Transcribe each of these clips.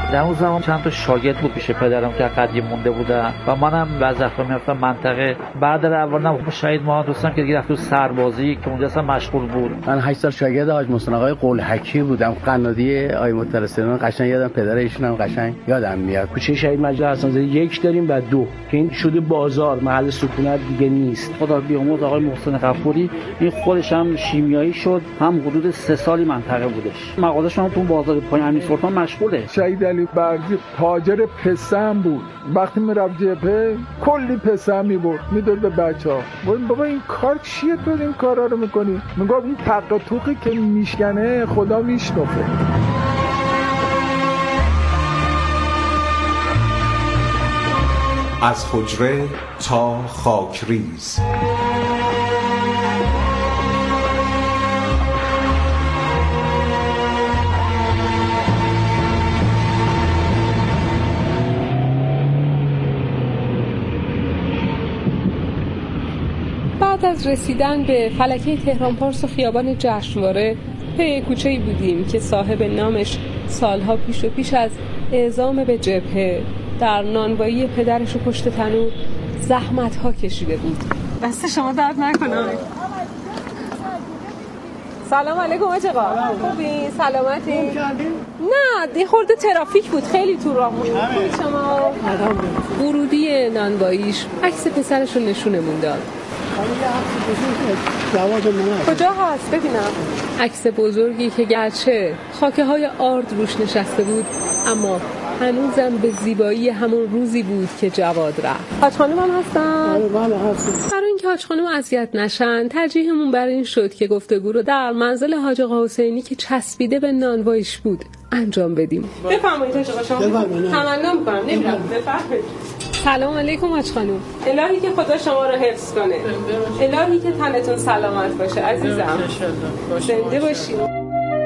در اون زمان چند تا شاگرد بود پیش پدرم که قدیم مونده بودن و منم بعضی وقتا میرفتم منطقه. بعد از اولم شهید محمد حسین که رفت تو سربازی که اونجا اصلا مشغول بود. من 8 سال شاگرد حاج محسن آقای قلحکی بودم. قنادی آقای مترسیان قشنگ یادم، پدر ایشون هم قشنگ یادم میاد. کوچه شهید مجید حسن‌زاده 1 داریم و 2 که این شده بازار، محل سکونت دیگه نیست. خدا بیامرز آقای محسن غفوری این خودش هم شیمیایی شد، هم حدود 3 سالی منطقه بودش. مغازه‌ش هم تو بازار پایین امیر سلطان مشغوله. شهید علی برزی تاجر پسم بود. وقتی میرفت جبهه کلی پسم میبرد میداد به بچه‌ها. گفتم بابا این کار چیه تو این کارا رو میکنی؟ میگفت این تق و توقی که میشکنه خدا میشنفه. از حجره تا خاکریز. بعد از رسیدن به فلکه تهران پارس و خیابان جشنواره پی کوچه‌ای بودیم که صاحب نامش سالها پیش از اعزام به جبهه در نانوایی پدرش و پشت تنور زحمت‌ها کشیده بود. دست شما درد نکنه. سلام علیکم آقا. خوبی؟ سلامتی؟ نه، یه خورده ترافیک بود، خیلی تو راه بود. خوبی شما؟ ورودی نانواییش عکس پسرش رو نشونمون داد. کجا هست ببینم؟ عکس بزرگی که گرچه خاکه های آرد روش نشسته بود اما هنوزم به زیبایی همون روزی بود که جواد رفت. حاج خانم هم هستن؟ بله هستن. برای اینکه حاج خانم اذیت نشن ترجیحمون بر این شد که گفتگو رو در منزل حاج آقا حسینی که چسبیده به نانواییش بود انجام بدیم. بفرمایید حاج آقا، شما تمنا می‌کنم نمی‌رم. بفرمایید. سلام علیکم حاج خانم. الهی که خدا شما رو حفظ کنه. الهی که تنتون سلامت باشه عزیزم. زنده باشید.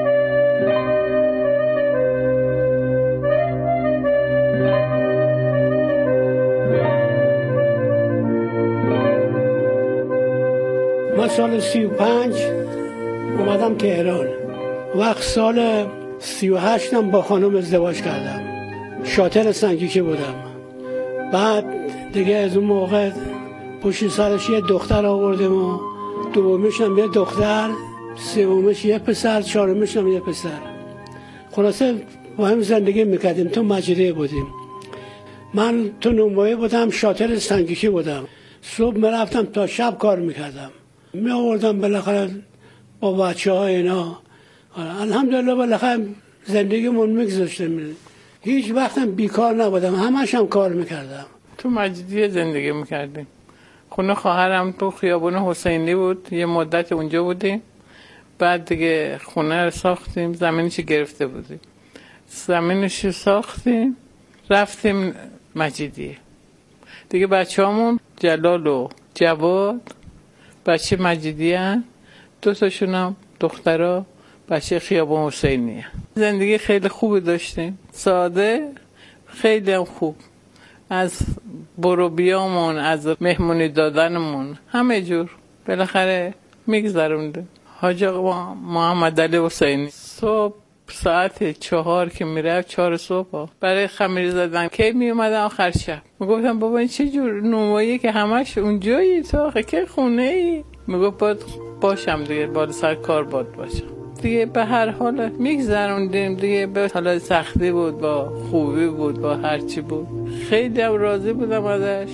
من سال 35 اومدم تهران. وقت سال 38 هم با خانم ازدواج کردم. شاطر سنگیکه بودم. بعد دیگه از اون موقع پشت سرش یه دختر آوردم و دومش هم یه دختر، سومش یه پسر، چهارمش هم یه پسر. خلاصه با هم زندگی میکردیم. تو مجریه بودیم. من تو نونوایی بودم، شاطر سنگیکی بودم. صبح میرفتم تا شب کار میکردم. می آوردم بالاخره با بچه ها اینا. الحمدلله بالاخره زندگیمون میگذاشتم. هیچ وقتم بیکار نبودم، همش هم کار میکردم. تو مجیدیه زندگی میکردیم. خونه خواهرم تو خیابون حسینی بود، یه مدت اونجا بودیم. بعد دیگه خونه رو ساختیم، زمینش گرفته بودیم. زمینش ساختیم، رفتیم مجیدیه. دیگه بچه‌هامون جلال و جواد بچه مجیدیه هن. 2 تاشون هم دخترها بچه خیابان حسینی هن. زندگی خیلی خوبی داشتیم، ساده، خیلی هم خوب. از برو بیامون، از مهمونی دادنمون، همه جور بالاخره میگذرونده. حاج آقا محمد علی حسینی صبح ساعت 4 که میرفت، 4 صبح برای خمیر زدن کی میومدن آخر شب. میگفتم بابا این چه جور نونوایی که همش اونجایی، تو آخه که خونه ای؟ میگفت باید باشم دیگه، باید سر کار باید باشم دیگه. به هر حال میگذروندیم دیگه. به حال سختی بود، با خوبی بود، با هرچی بود. خیلی هم راضی بودم ازش.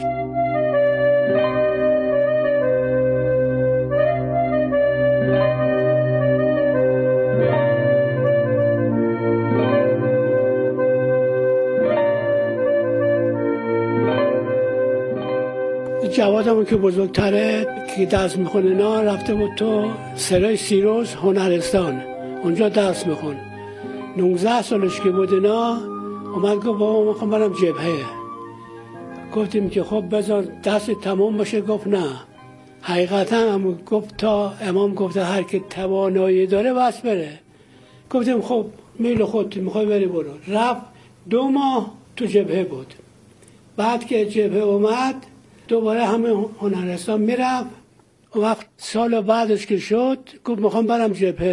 جوادمون که بزرگتره که درس میخونه نه، رفته بود تو سرای سیروس هنرستان، اونجا درس میخون. 19 سالش که بود نه، اومد گفت بابا من میخوام برم جبهه. گفتیم که خب بذار درس تمام باشه. گفت نه، حقیقتا هم گفت تا امام گفته هر که توانایی داره بس بره. گفتیم خب میل خودت میخوای بری برو. رفت 2 ماه تو جبهه بود. بعد که جبهه اومد دوباره همه هنرستان میرفت. وقت سال بعدش که شد گفت میخوام برم جبهه.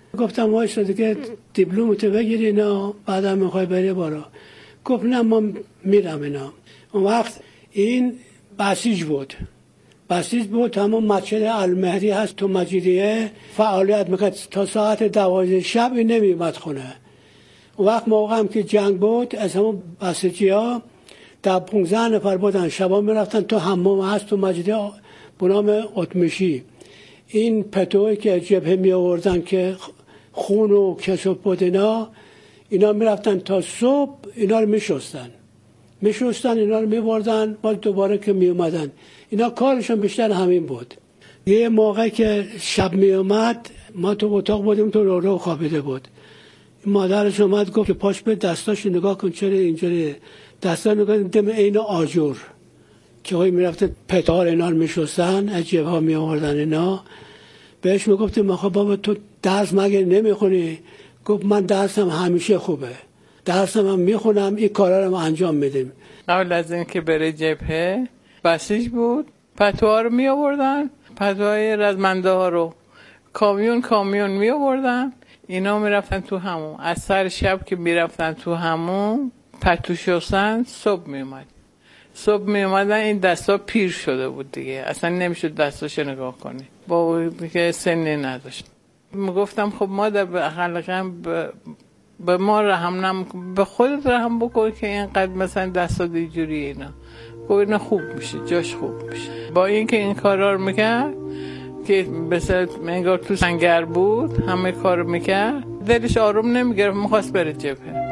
گفتم وایسا دیگه دیپلمتو بگیر اینا، بعدم میخوای بری بالا. گفت نه ما میرم اینا. اون وقت این بسیج بود همون مسجد المهدی هست تو مجیدیه فعالیت میکرد تا ساعت 12 شب این نمیومد خونه. اون وقت موقع هم که جنگ بود از همون بسیجی ها 15 نفر بودن، شبا میرفتن تو حمام هست تو مجیدیه به نام اتمشی. این پتوی که جبهه می آوردن که خون و کسب بود اینا میرفتن تا صبح اینا رو میشستن اینا رو میبردن باز دوباره که میومدن. اینا کارشون بیشتر همین بود. یه موقع که شب میومد ما تو اتاق بودیم، تو رو خوابیده بود. مادرش اومد گفت که پاش به دستاش نگاه کن چرا اینجوری دستا نگاه دم عین آجور که هایی میرفته پتار اینا رو میشستن از جبه ها میآوردن اینا. بهش میگفتیم آخه بابا تو درس مگه نمیخونی؟ گفت من درسم همیشه خوبه، درسم هم میخونم، این کارا رو انجام میدیم. قبل از اینکه بره جبهه بسیج بود، پتوها رو می آوردن، پتوهای رزمنده ها رو کامیون می آوردن، اینا می رفتن تو همون. از سر شب که می رفتن تو همون پتو شستن، صبح می اومدن این دستا پیر شده بود دیگه، اصلا نمیشد دستاشو نگاه کنی، با که سنی نداشت. میگفتم خب مادر به اقل به ما رحم به خودت رحم بکن که اینقدر مثلا دستات اینجوری اینا. خب اینا خوب میشه، جاش خوب میشه. با اینکه این کارا رو میکرد که مثلا انگار تو سنگر بود همه کارو میکرد، دلش آروم نمیگرفت، میخواست بره جبهه.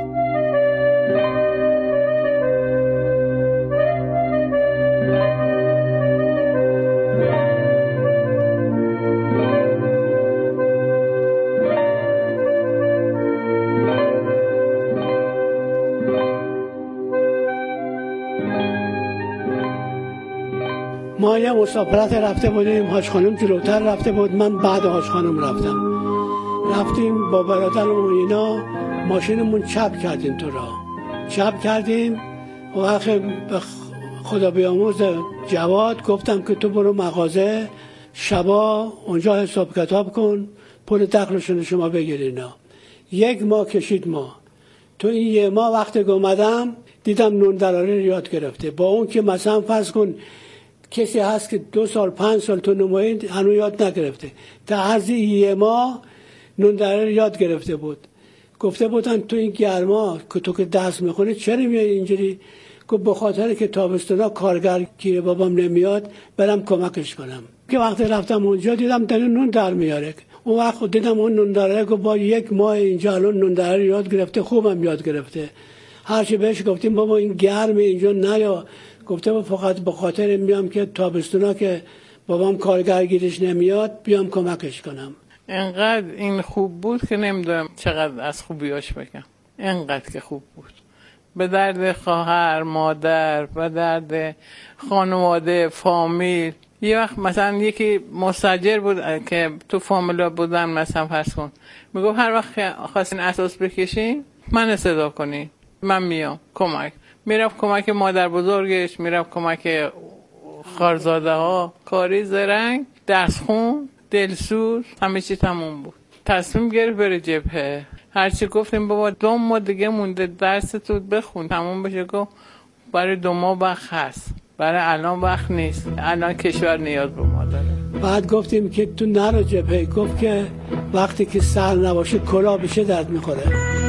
ما یه مسافرت رفته بودیم، حاج خانم جلوتر رفته بود، من بعد حاج خانم رفتیم با برادرم و اینا ماشینمون چپ کردیم تو راه. چپ کردیم و وقت به خدا بیامرز جواد گفتم که تو برو مغازه شبا اونجا حساب کتاب کن، پول دخلشون شما بگیر اینا. 1 ماه کشید. ما تو این 1 ماه وقتی که اومدم دیدم نون دراری یاد گرفته. با اون که مثلا فرض کن کسی هست که 2 سال 5 سال تو نمایید هنوز یاد نگرفته، تا عرض 1 ماه نون دراری یاد گرفته بود. گفته بودن تو این گرما که تو که درس میخونی چرا میای اینجوری؟ گفت به خاطر که تابستونا کارگر گیر بابام نمیاد برم کمکش کنم. که وقتی رفتم اونجا دیدم داره نون در میاره. اون وقت دیدم اون نون دراری که با 1 ماه اینجا الان نون دراری یاد گرفته، خوبم یاد گرفته. هرچی بهش گفتیم بابا این گرمه اینجا نیا، گفته فقط به خاطر میام که تابستونا که بابام کارگر گیرش نمیاد بیام کمکش کنم. انقدر این خوب بود که نمیدونم چقدر از خوبیاش بگم. انقدر که خوب بود، به درد خواهر مادر، به درد خانواده فامیل. یه وقت مثلا یکی مستاجر بود که تو فامیلا بودن، مثلا فرض کن میگفت هر وقت که خواستین اساس بکشین من صدا کنی من میام کمک. میرفت کمک مادر بزرگش، میرفت کمک خارزاده ها، کاری زرنگ، درس خون، دلسوز، همه چی تموم بود. تصمیم گرفت بره جبهه. هرچی گفتیم بابا 2 ماه دیگه مونده درس تو بخون تموم بشه، گفت برای 2 ماه وقت هست، برای الان وقت نیست، الان کشور نیاز به ما داره. بعد گفتیم که تو نرو جبهه. گفت که وقتی که سر نباشه کلا بشه درد میخوره.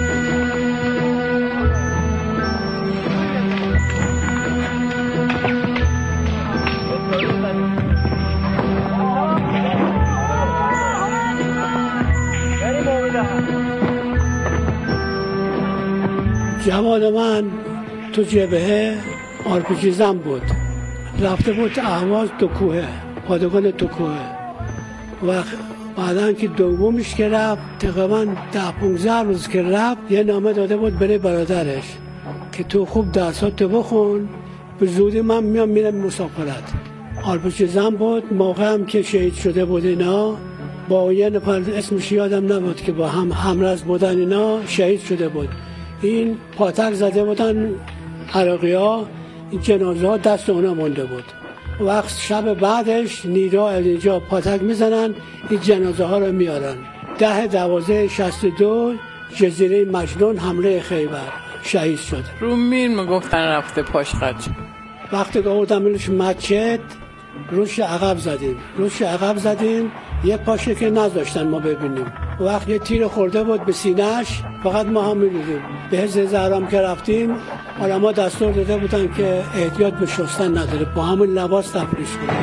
جواد من تو جبهه آرپیجیزم بود، رفته بود اهواز تو کوه، پادگان تو کوه. و بعدن که دومش که رفت تقریبا 10-15 روز که رفت یه نامه داده بود برای برادرش که تو خوب درسات بخون، به زودی من میرم مسافرت. آرپیجیزم بود. موقع هم که شهید شده بود اینا با یه نفر اسمش یادم نبود که با هم همرز بودن اینا شهید شده بود. این پاتک زده بودن عراقی ها، این جنازه ها دست اونا مونده بود. وقت شب بعدش نیرا اینجا پاتک میزنن این جنازه ها رو میارن. 10/12/62 جزیره مجنون حمله خیبر شهید شد. رو میر میگفتن رفته پاش خط. وقتی که آوردمش مسجد روش عقب زدیم یه پاشه که نذاشتن ما ببینیم. وقت یه تیر خورده بود به سینه‌اش، فقط ما هم می‌دیدیم. به حزب زهرام که رفتیم علما دستور داده بودن که احتیاط به شستن نداره، با همون لباس تفریش کنیم.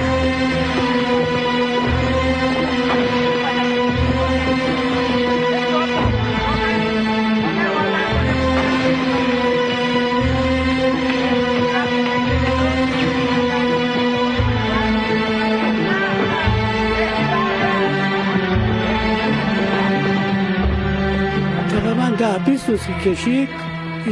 تقریباً 10-20 روز کشید این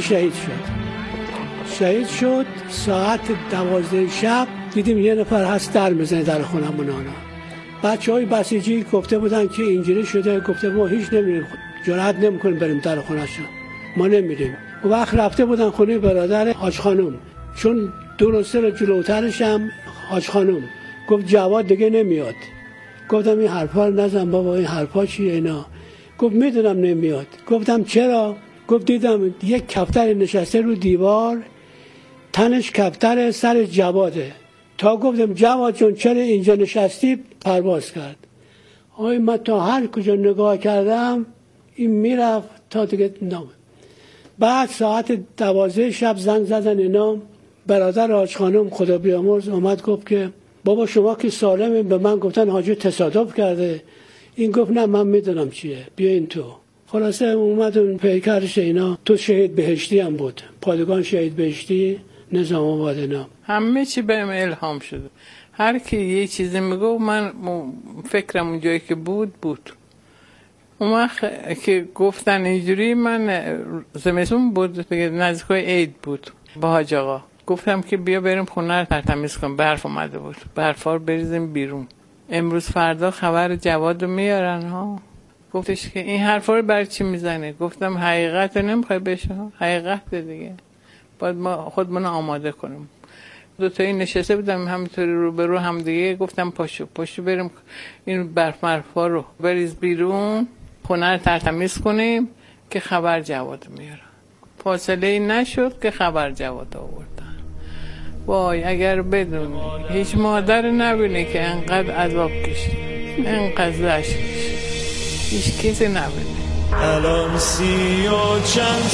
شهید شد. ساعت 12 شب دیدیم یه نفر هست در میزنه در خونمون. بچه‌های بسیجی گفته بودن که اینجوری شده، گفته ما هیچ نمیریم، جرئت نمی‌کنیم بریم در خونه‌شون، ما نمیریم. وقت رفته بودن خونه برادر حاج خانم، چون درسته رو جلوترش هم حاج خانم گفت جواد دیگه نمیاد. گفتم این حرفا رو نزن بابا، این حرفا چیه اینا؟ گفت میدونم نمیاد. گفتم چرا؟ گفت دیدم یک کفتر نشسته رو دیوار، تنش کفتر، سر جواده. تا گفتم جواد جون چرا اینجا نشستی؟ پرواز کرد. من تا هر کجا نگاه کردم این میرفت تا دیگه نام. بعد ساعت 12 شب زنگ زدن اینا، برادر حاج خانم خدا بیامرز اومد گفت که بابا شما که سالمین. به من گفتن حاجی تصادف کرده. این گفت نه من میدونم چیه، بیاین تو. خلاصه اومد اون پیکرش اینا، تو شهید بهشتی هم بود، پادگان شهید بهشتی نظام آباد اینا. همه چی بهم الهام شده. هر کی یه چیزی میگه من فکرم اون جایی که بود. اون وقت که گفتن اینجوری، من زمستون بود دیگه، نزدیکای عید بود، با حاج آقا گفتم که بیا بریم خونه رو تمیز کنیم. برف اومده بود، برفا رو بریزیم بیرون، امروز فردا خبر جواد رو میارن ها. گفتش که این حرفا رو برای چی میزنه؟ گفتم حقیقت نمیخوای بشه، حقیقت دیگه باید ما خودمون آماده کنیم. دو تایی نشسته بودم همینطوری رو به رو هم دیگه. گفتم پاشو بریم این برفا رو بریز بیرون، خونه رو ترتمیز کنیم که خبر جواد میارن. فاصله ای نشد که خبر جواد آوردن. وای اگر بدونی هیچ مادر نبینه که انقدر عذاب کشید، انقدر زشت کشید، هیچ کسی نبینه. الان 30 و چند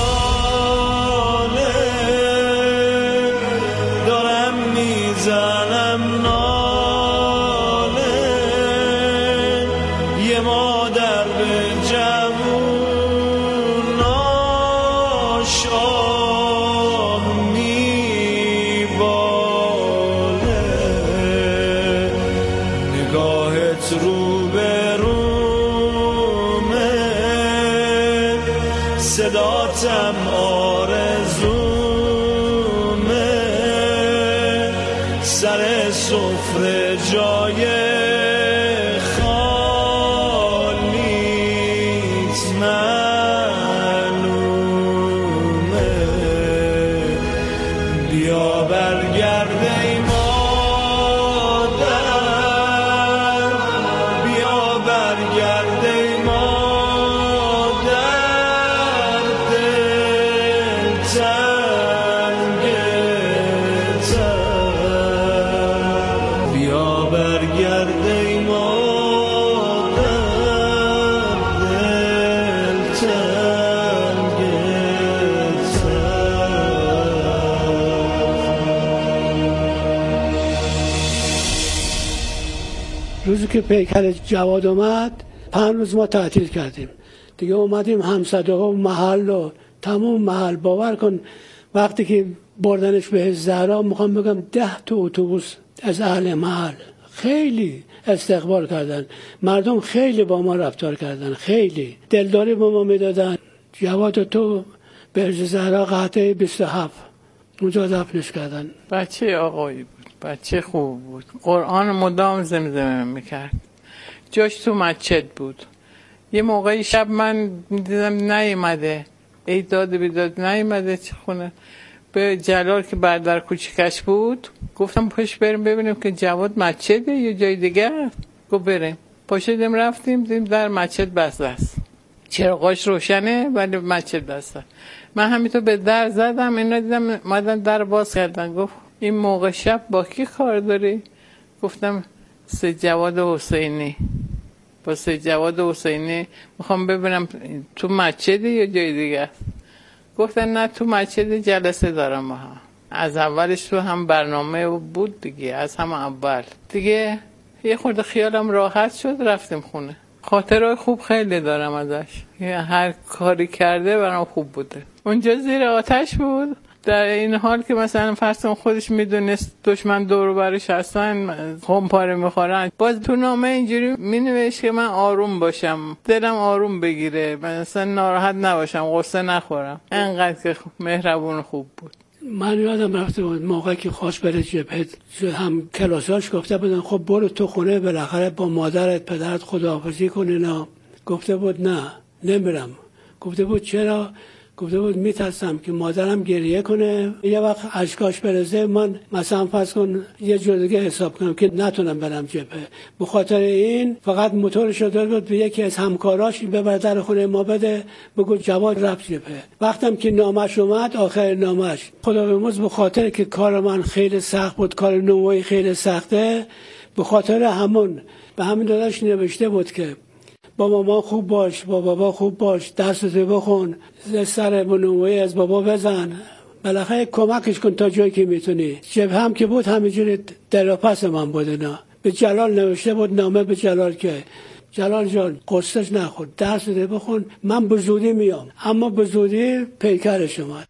ساله دارم میزنم ناله، یه مادر به جووناش آه میباله، نگاهت رو به رومه، صداتم آرزومه، سر سفره جای خالیت معلومه، بیا برگرد ای مادر، بیا برگرد ای مادر، دل تنگتم، بیا برگرد ای مادر، دل تنگتم. روزی که پیکر جواد اومد 5 روز ما تعطیل کردیم دیگه. اومدیم همصدا و محل و تمام محل، باور کن وقتی که بردنش به حزب زهرا، میخوام بگم 10 تا اتوبوس از اهل محل خیلی استقبال کردن، مردم خیلی با ما رفتار کردن، خیلی دلداری با ما میدادن. جواد تو به حزب زهرا قطعه 27 اونجا دفنش کردن. بچه آقایی بود، بچه خوب بود، قرآن مدام زمزمه میکرد، جاش تو مسجد بود. یه موقعی شب من دیدم نیومده، ای داد بیداد نیومده چه خونه. به جلال که برادر کوچیکش بود گفتم پاش بریم ببینیم که جواد مسجده یا جای دیگه. گفت بریم. پاشدیم رفتیم دیم در مسجد بسته است، چراغاش روشنه ولی مسجد بسته. من همینطور به در زدم، اینا دیدم اومدن در باز کردن. گفت این موقع شب با کی کار داری؟ گفتم سید جواد حسینی. با سید جواد حسینی میخوام ببینم تو مسجد یا جای دیگه است. گفتن نه تو مسجد جلسه دارم با هم. از اولش تو هم برنامه بود دیگه، از هم اول دیگه یه خورده خیالم راحت شد، رفتیم خونه. خاطرهای خوب خیلی دارم ازش، هر کاری کرده برام خوب بوده. اونجا زیر آتش بود، در این حال که مثلا فرض خودش میدونست دشمن دور و برش هستن، خمپاره میخورن، باز تو نامه اینجوری مینوشت که من آروم باشم، دلم آروم بگیره، مثلا ناراحت نباشم، غصه نخورم. انقدر که مهربون خوب بود. من یادم رفته بود موقعی که خواست بره جبهه، هم کلاساش گفته بودن خب برو تو خونه بالاخره با مادرت پدرت خداحافظی کنی. نه، گفته بود نه نمیرم. گفته بود چرا؟ گفته بود میترسم که مادرم گریه کنه، یه وقت اشکاش برزه، من مثلا فرض کن یه جور دیگه حساب کنم که نتونم برم جبهه. به خاطر این فقط موتورش رو داد بود به یکی از همکاراش ببر در خونه ما بده، بگو جواد رفت جبهه. وقتم که نامش اومد، آخر نامش، خدا بیامرز، به خاطر که کار من خیلی سخت بود، کار نوعی خیلی سخته، به خاطر همون به همین داداش نوشته بود که با ماما خوب باش، با بابا خوب باش، درست بخون، سر بنوی از بابا بزن، بالاخره کمکش کن تا جایی که میتونی. جبهه هم که بود همینجوری در پس من بود. نه، به جلال نوشته بود نامه به جلال که جلال جان قصهش نخور، درس بخون، من به زودی میام. اما به زودی پیکرش اومد.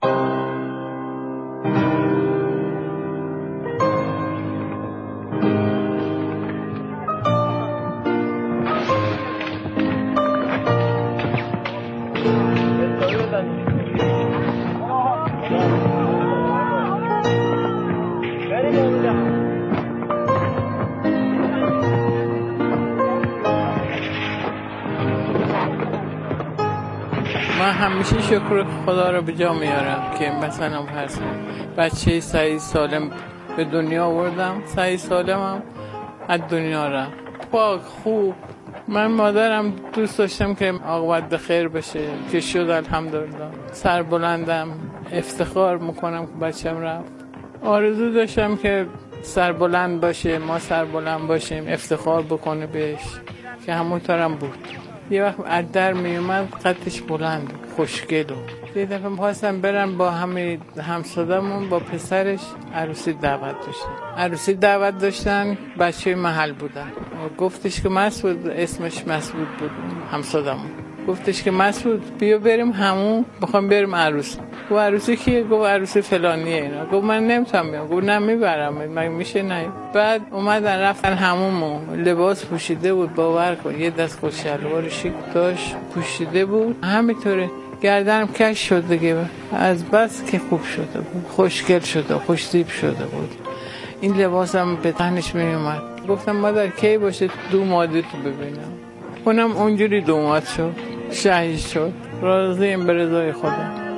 من همیشه شکر خدا رو به جا میارم که مثلا فرض بچه سعید سالم به دنیا آوردم، سعید سالمم از دنیا رفت پاک خوب. من مادرم دوست داشتم که عاقبت به خیر بشه، که شد الحمدلله. سربلندم، افتخار میکنم که بچه‌م رفت. آرزو داشتم که سربلند باشه، ما سربلند باشیم، افتخار بکنه بهش، که همونطورم بود. یه وقت از در می اومد قدش بلند خوشگل و یه دفعه می‌خواستم برن با همسادمون با پسرش عروسی دعوت داشتن. بچه محل بودن. گفتش که مسعود، اسمش مسعود بود همسادمون، گفتش که مسعود بیا بریم همون، میخوام بریم عروسی. گفت عروسی کیه؟ گفت عروسی فلانیه اینا. گفت من نمیتونم بیام. گفت نه میبرم، مگه میشه نه. بعد اومدن رفتن همون، لباس پوشیده بود، باور کن یه دست خود شلوار شیک داشت پوشیده بود، همینطوره گردنم کش شد دیگه، از بس که خوب شده بود، خوشگل شده، خوشتیپ شده بود. این لباسم به تنش میومد. گفتم مادر کی باشه دومادی تو ببینم. اونم اونجوری دوماد شد، شهید شد. راضیم به رضای خدا.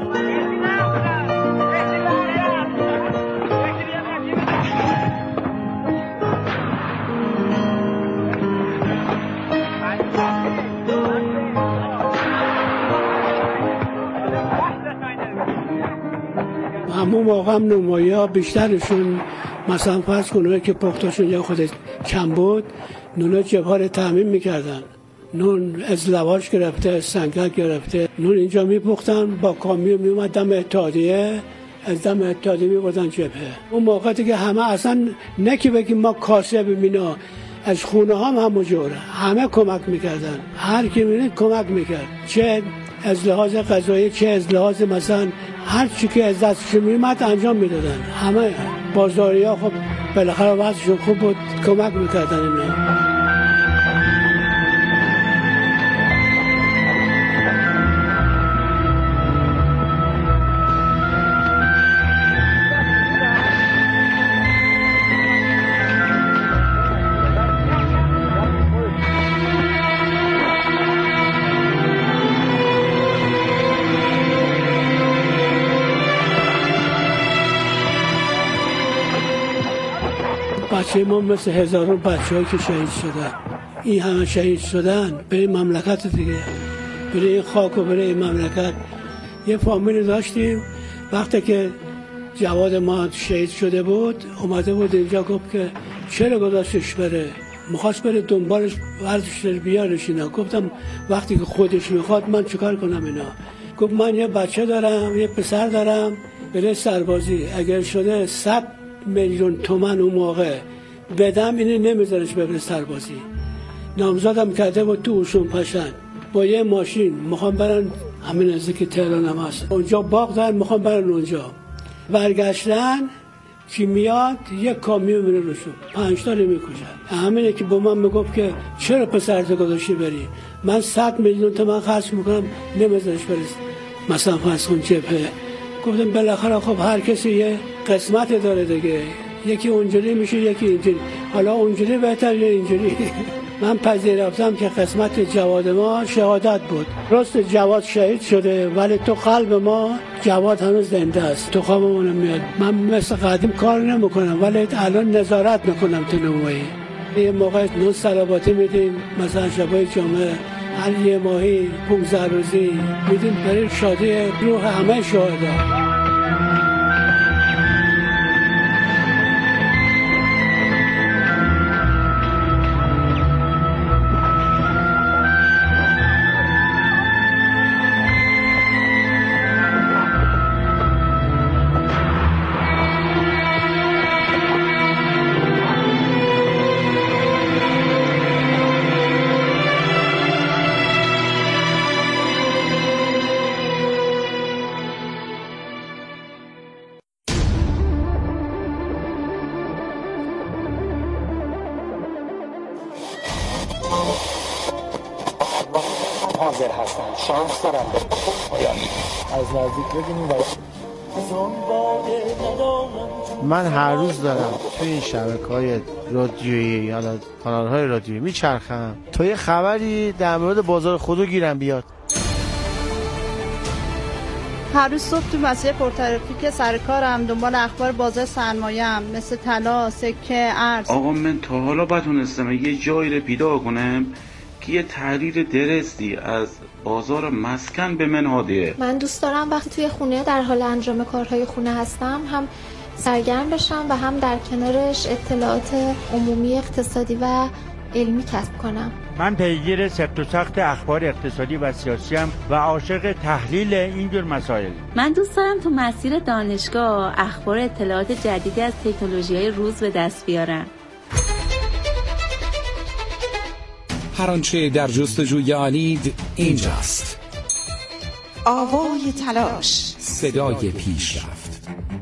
همون موقع هم نمایه‌ها بیشترشون مثلا فرض کنه که پختاشون یا خود کم بود، نونا جبهه رو تامین میکردن. نون از لواش گرفته، سنگک گرفته، نون اینجا میپختن، با کامیون میومد دم اتحادیه، از دم اتحادیه میبردن جبهه. اون موقع که همه اصلا نکی بگیم ما کاسب مینا، از خونه هم همونجوره، همه کمک میکردن، هر کی میرید کمک میکرد، چه از لحاظ غذایی چه از لحاظ مثلا هر چی که از دستش میومد انجام میدادن. همه بازاری ها خب بالاخره وضعشون خوب بود، کمک میکردن اینا. بچه ما مثل هزاران بچه هایی که شهید شدن، این همه شهید شدن برای مملکت دیگه، برای این خاک و برای این مملکت. یه فامیل داشتیم وقتی که جواد ما شهید شده بود اومده بود اینجا، گفت که چرا گذاشتش بره، میخواست بره دنبالش ورزش بیارش اینا. گفتم وقتی که خودش میخواد من چیکار کنم اینا؟ گفت من یه بچه دارم، یه پسر دارم بره سربازی، اگر شده 100 میلیون تومان اون موقع بدم اینو نمیذارش بره سربازی. نامزدم کرده بود تو اوشون پشن با یه ماشین میخوام برن همین نزدیک تهران هم هست، اونجا باغ دارن میخوام برن اونجا. برگشتن که میاد یک کامیون میره روشون 5 تا میکشن. همینه که با من میگفت که چرا پسرت گذاشتی بری، من 100 میلیون تومان خرج میکنم نمیذارش بری مثلا فرض کن جبهه. گفتم بالاخره خب هر کسی یه قسمت داره دیگه، یکی اونجوری میشه یکی اینجوری، حالا اونجوری بهتر یا اینجوری. من پذیرفتم که قسمت جواد ما شهادت بود. راست جواد شهید شده ولی تو قلب ما جواد هنوز زنده است، تو خوابمون میاد. من مثل قدیم کار نمیکنم ولی الان نظارت میکنم تو نمایی. یه موقع نون صلواتی میدیم مثلا شبای جمعه، هر یه ماهی 15 روزی میدیم برای شادی روح همه شهدا. من هر روز دارم توی این شبکه‌های رادیویی یا کانال‌های رادیویی میچرخم تا یه خبری در مورد بازار خودرو گیرم بیاد. هر روز صبح تو مسیر پرترافیک سر کارم دنبال اخبار بازار سرمایه‌ام مثل طلا، سکه، ارز. آقا من تا حالا بتونستم یه جایی رو پیدا کنم که یه تحلیل درستی از بازار مسکن به من هادیه. من دوست دارم وقتی توی خونه در حال انجام کارهای خونه هستم هم سرگرم بشم و هم در کنارش اطلاعات عمومی اقتصادی و علمی کسب کنم. من پیگیر سفت و سخت اخبار اقتصادی و سیاسی ام و عاشق تحلیل اینجور مسائل. من دوست دارم تو مسیر دانشگاه اخبار اطلاعات جدیدی از تکنولوژی‌های روز به دست بیارم. هر آنچه در جستجوی آنید اینجاست. آوای تلاش، صدای پیشرفت.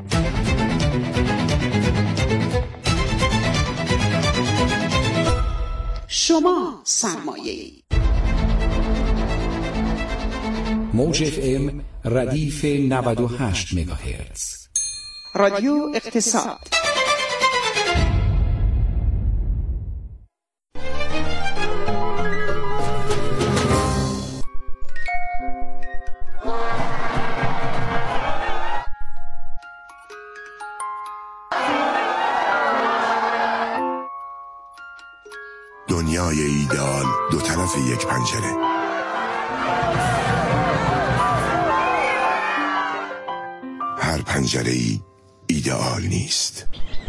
شما سرمایه‌ای. موج FM ردیف 98 مگاهرتز. رادیو اقتصاد. دنیای ایدئال دو طرف یک پنجره. هر پنجره‌ای ایدئال نیست.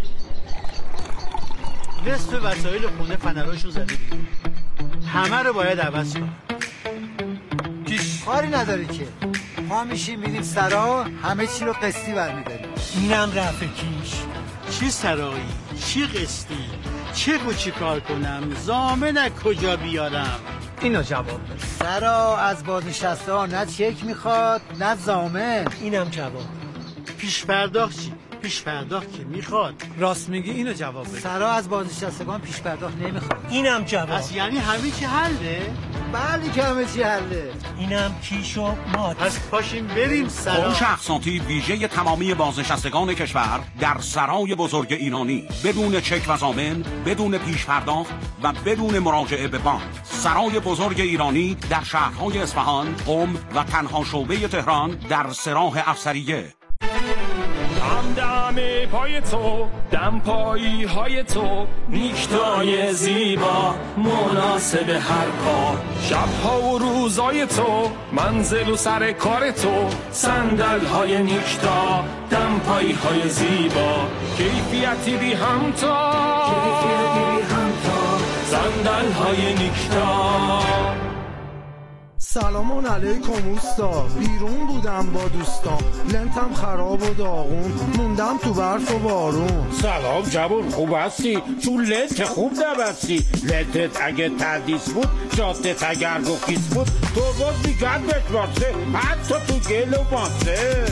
نصف وسایل خونه فنراشو زده بیرون، همه رو باید عوض کنم. کاری نداری که ما میشیم میریم سرا، همه چی رو قسطی برمیداریم. اینم رفع کیش. چی سرایی، چی قسطی، چی کار کنم، ضامن کجا بیارم؟ اینو جواب بده. سرا از بازنشسته نه چک میخواد نه ضامن. اینم جواب. پیش پرداخت چی؟ پیش پرداخت که میخواد. راست میگی، اینو جواب بده. سرا از بازنشستگان پیش پرداخت نمیخواد. اینم جواب. پس یعنی همه چی حله؟ بله که همه چی حله. اینم کیش و مات. پس پاشیم بریم سرا. فروش اقساطی ویژه تمامی بازنشستگان کشور در سرای بزرگ ایرانی، بدون چک و ضامن، بدون پیش پرداخت و بدون مراجعه به بانک. سرای بزرگ ایرانی در شهرهای اصفهان، قم و تنها شعبه تهران در سراح افسریه. همدم همه پای تو، دمپایی های تو، نیکتای زیبا مناسب هر کار، شبها و روزای تو، منزل و سر کار تو، صندل های نیکتا، دمپایی های زیبا، کیفیتی بی همتا، صندل های نیکتا. سلام علیکم اوستا، بیرون بودم با دوستان، لنتم خراب و داغون، موندم تو برف و بارون. سلام جوون، خوب هستی؟ چون لنت خوب نبستی. لنتت اگه تردیس بود، جادت اگر گفیس بود، تو باز میگن بشمارسه، حتی تو گل و ماسه.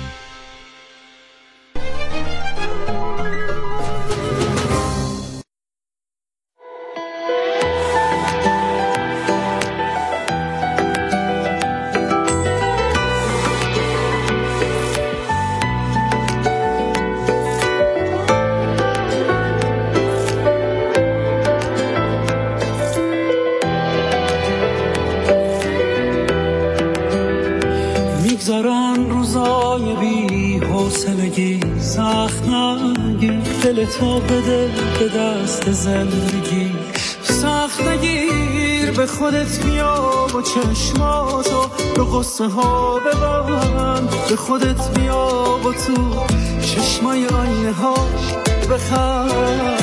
میگذارن روزای بی حوصلگی، سخت نگیر دلتو بده به دست زندگی، سخت نگیر به خودت بیا و چشماتو به قصه ها ببند، به خودت بیا و تو چشمای آینه ها بخند،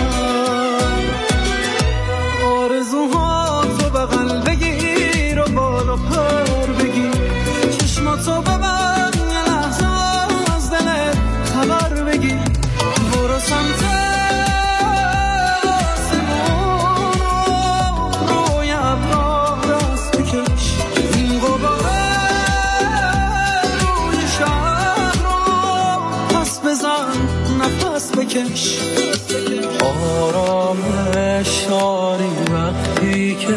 آرزوهاتو بغل بگیر و بالا پر بگیر، چشماتو ببند یه لحظه از دلت خبر بگیر، برو سمت آسمون روی ابرا دست بکش، این غباره روی شهر رو پس بزن نفس بکش، آرامش داری وقتی که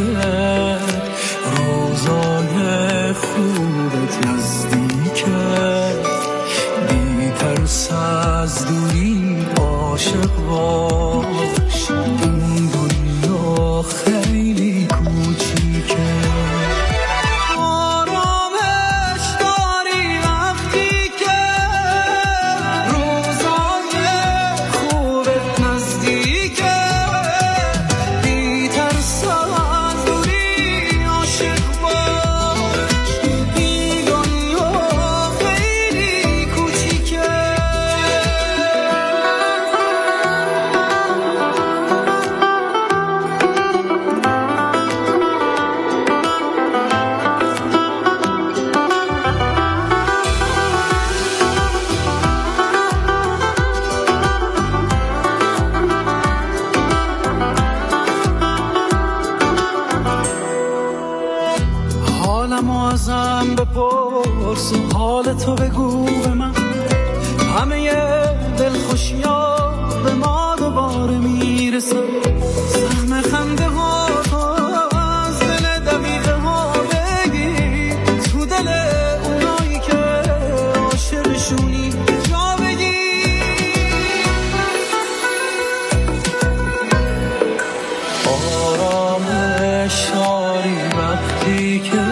روزای خوبت نزدیکه، بی ترس از دوری عاشق باش، این دنیا خیلی کوچیکه، آرامش داری وقتی که روزای خوبت نزدیکه، بی ترس از دوری عاشق باش، این دنیا خیلی کوچیکه. حالمو ازم بپرس و حالتو بگو به من، همه دلخوشی‌ها به ما دوباره میرسن، سهم خنده ها از دل دقیقه ها بگیر، تو دل اونایی که عاشقشونی جا بگیر، آرامش داری وقتی که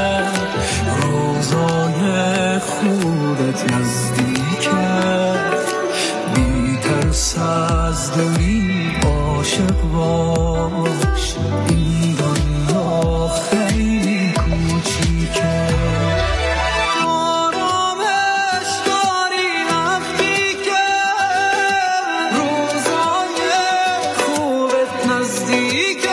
روزای خوبت نزدیکه، بی ترس از دوری عاشق باش، این دنیا خیلی کوچیکه، آرامش داری وقتی که روزای خوبت نزدیکه،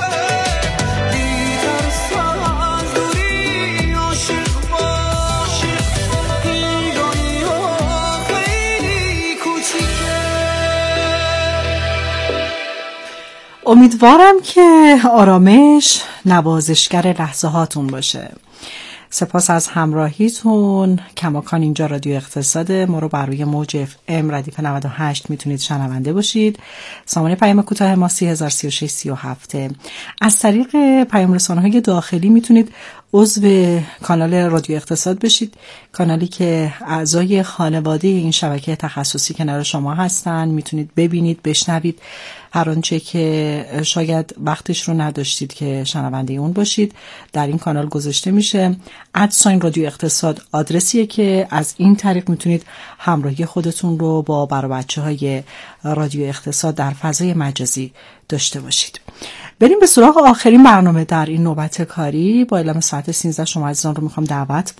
بی ترس از دوری عاشق باش، این دنیا خیلی کوچیکه. امیدوارم که آرامش نوازشگر لحظه هاتون باشه. سپاس از همراهیتون. کماکان اینجا رادیو اقتصاد، ما رو بر روی موج FM ردیف 98 میتونید شنونده باشید. سامانه پیام کوتاه ما 303637. از طریق پیام رسانه‌های داخلی میتونید عضو کانال رادیو اقتصاد بشید، کانالی که اعضای خانواده این شبکه تخصصی کنار شما هستن. میتونید ببینید، بشنوید هر آنچه که شاید وقتش رو نداشتید که شنونده اون باشید، در این کانال گذاشته میشه. @رادیو اقتصاد آدرسیه که از این طریق میتونید همراهی خودتون رو با بچه‌های رادیو اقتصاد در فضای مجازی داشته باشید. بریم به سراغ آخرین برنامه در این نوبت کاری. با اعلام ساعت 13 شما عزیزان رو میخوام دعوت